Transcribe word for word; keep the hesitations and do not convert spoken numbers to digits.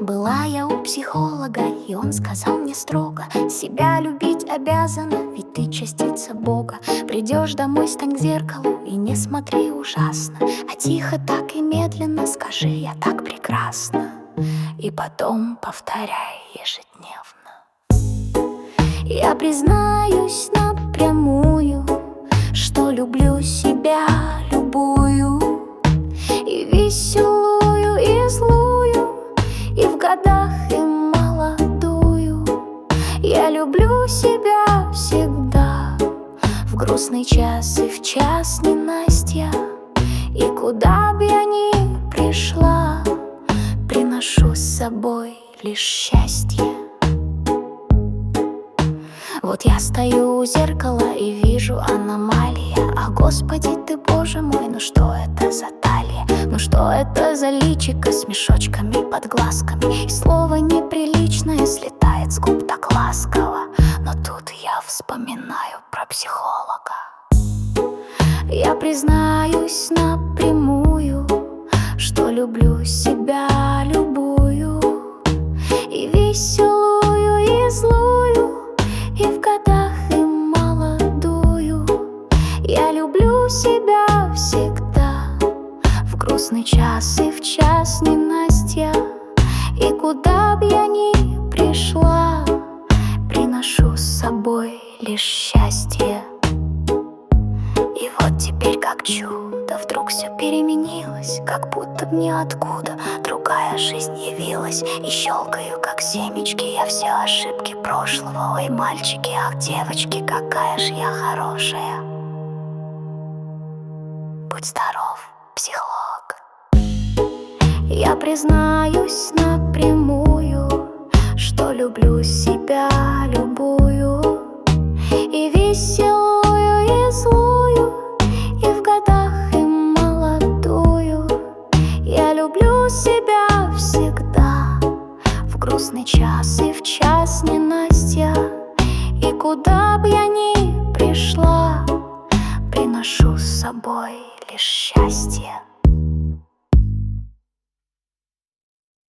Была я у психолога, и он сказал мне строго: себя любить обязана, ведь ты частица Бога. Придешь домой, стань к зеркалу и не смотри ужасно, а тихо так и медленно скажи: я так прекрасна. И потом повторяй ежедневно. Я признаюсь напрямую, что люблю себя любую, и веселую, и злую, и в годах, и молодую. Я люблю себя всегда, в грустный час и в час ненастья. И куда б я ни пришла, приношу с собой лишь счастье. Вот я стою у зеркала и вижу аномалия. А Господи ты, Боже мой, ну что это за талия? Ну что это за личико с мешочками под глазками? И слово неприличное слетает с губ так ласково. Но тут я вспоминаю про психолога. Я признаюсь напрямую, что люблю себя любую, и веселую, и злую, и в годах, и молодую. Я люблю себя всегда, в грустный час и в час ненастья. И куда б я ни пришла, приношу с собой лишь счастье. И вот теперь как чудо вдруг все переменилось, как будто б ниоткуда другая жизнь явилась. И щелкаю, как семечки, я все ошибки прошлого. Ой, мальчики, ах, девочки, какая ж я хорошая. Будь здоров, психолог. Я признаюсь напрямую, что люблю себя любую, и веселую, и злую, и в годах, и молодую. Я люблю себя всегда, в грустный час и в час ненастья. И куда б я ни пришла, приношу с собой лишь счастье.